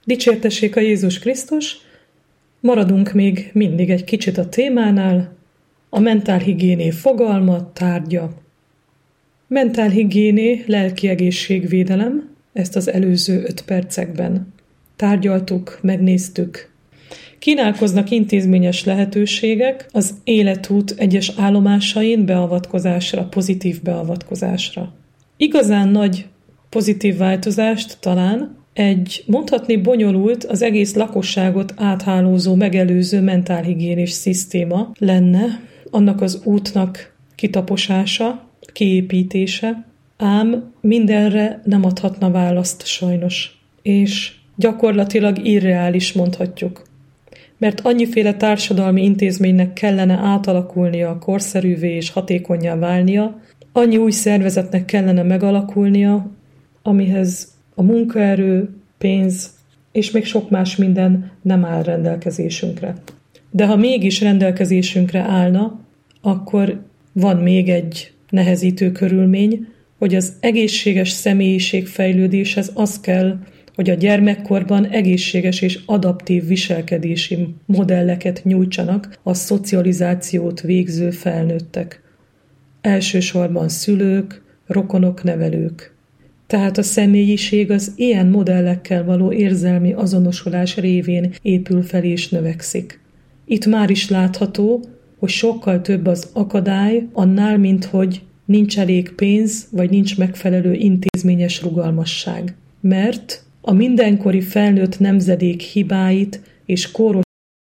Dicsértessék a Jézus Krisztus, maradunk még mindig egy kicsit a témánál, a mentálhigiéné fogalma, tárgya. Mentálhigiéné, lelki egészségvédelem, ezt az előző 5 percekben tárgyaltuk, megnéztük. Kínálkoznak intézményes lehetőségek az életút egyes állomásain beavatkozásra, pozitív beavatkozásra. Igazán nagy pozitív változást talán egy mondhatni bonyolult, az egész lakosságot áthálózó, megelőző mentálhigiénés szisztéma lenne, annak az útnak kitaposása, kiépítése, ám mindenre nem adhatna választ sajnos. És gyakorlatilag irreális mondhatjuk. Mert annyiféle társadalmi intézménynek kellene átalakulnia, korszerűvé és hatékonnyá válnia, annyi új szervezetnek kellene megalakulnia, amihez a munkaerő, pénz és még sok más minden nem áll rendelkezésünkre. De ha mégis rendelkezésünkre állna, akkor van még egy nehezítő körülmény, hogy az egészséges személyiségfejlődéshez az kell, hogy a gyermekkorban egészséges és adaptív viselkedési modelleket nyújtsanak a szocializációt végző felnőttek. Elsősorban szülők, rokonok, nevelők. Tehát a személyiség az ilyen modellekkel való érzelmi azonosulás révén épül fel és növekszik. Itt már is látható, hogy sokkal több az akadály annál, mint hogy nincs elég pénz, vagy nincs megfelelő intézményes rugalmasság. Mert a mindenkori felnőtt nemzedék hibáit és kóros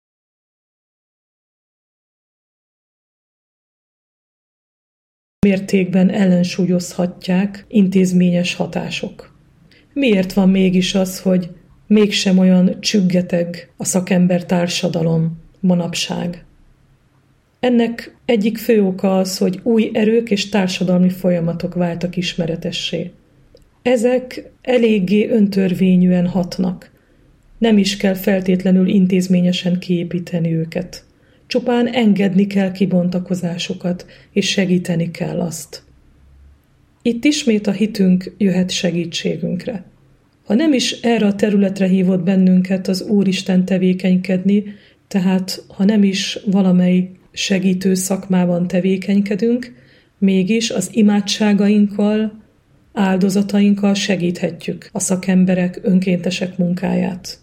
mértékben ellensúlyozhatják intézményes hatások. Miért van mégis az, hogy mégsem olyan csüggeteg a szakember társadalom manapság? Ennek egyik fő oka az, hogy új erők és társadalmi folyamatok váltak ismeretessé. Ezek eléggé öntörvényűen hatnak. Nem is kell feltétlenül intézményesen kiépíteni őket. Csupán engedni kell kibontakozásokat, és segíteni kell azt. Itt ismét a hitünk jöhet segítségünkre. Ha nem is erre a területre hívott bennünket az Úristen tevékenykedni, tehát ha nem is valamely segítő szakmában tevékenykedünk, mégis az imádságainkkal, áldozatainkkal segíthetjük a szakemberek, önkéntesek munkáját.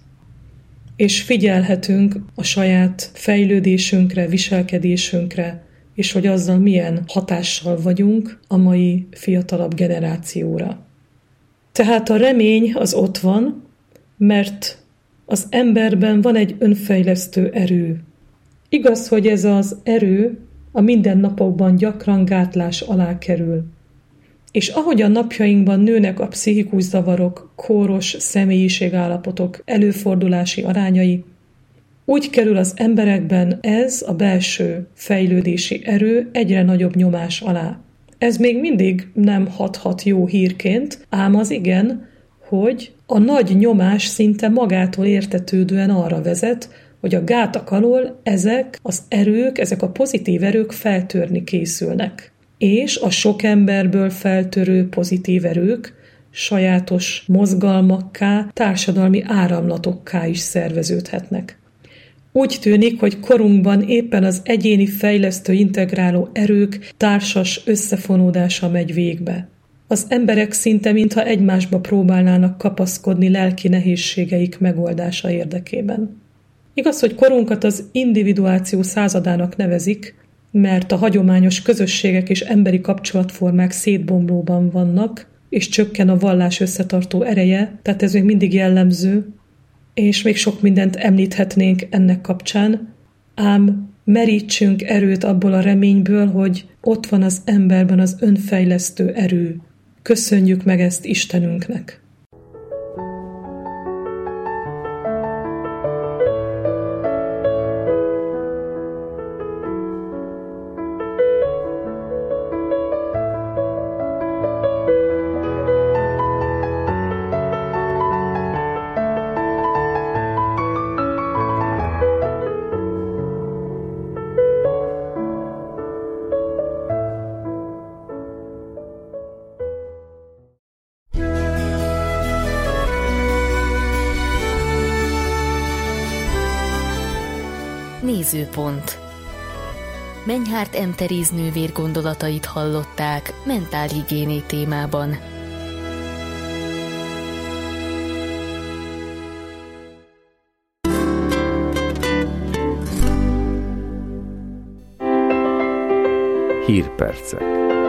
És figyelhetünk a saját fejlődésünkre, viselkedésünkre, és hogy azzal milyen hatással vagyunk a mai fiatalabb generációra. Tehát a remény az ott van, mert az emberben van egy önfejlesztő erő. Igaz, hogy ez az erő a mindennapokban gyakran gátlás alá kerül. És ahogy a napjainkban nőnek a pszichikus zavarok, kóros személyiségállapotok előfordulási arányai, úgy kerül az emberekben ez a belső fejlődési erő egyre nagyobb nyomás alá. Ez még mindig nem hathat jó hírként, ám az igen, hogy a nagy nyomás szinte magától értetődően arra vezet, hogy a gátak alól ezek az erők, ezek a pozitív erők feltörni készülnek. És a sok emberből feltörő pozitív erők sajátos mozgalmakká, társadalmi áramlatokká is szerveződhetnek. Úgy tűnik, hogy korunkban éppen az egyéni fejlesztő integráló erők társas összefonódása megy végbe. Az emberek szinte mintha egymásba próbálnának kapaszkodni lelki nehézségeik megoldása érdekében. Igaz, hogy korunkat az individuáció századának nevezik, mert a hagyományos közösségek és emberi kapcsolatformák szétbomlóban vannak, és csökken a vallás összetartó ereje, tehát ez még mindig jellemző, és még sok mindent említhetnénk ennek kapcsán, ám merítsünk erőt abból a reményből, hogy ott van az emberben az önfejlesztő erő. Köszönjük meg ezt Istenünknek! Nézőpont. Menyhárt M. Teréz nővér gondolatait hallották mentálhigiéné témában. Hírpercek.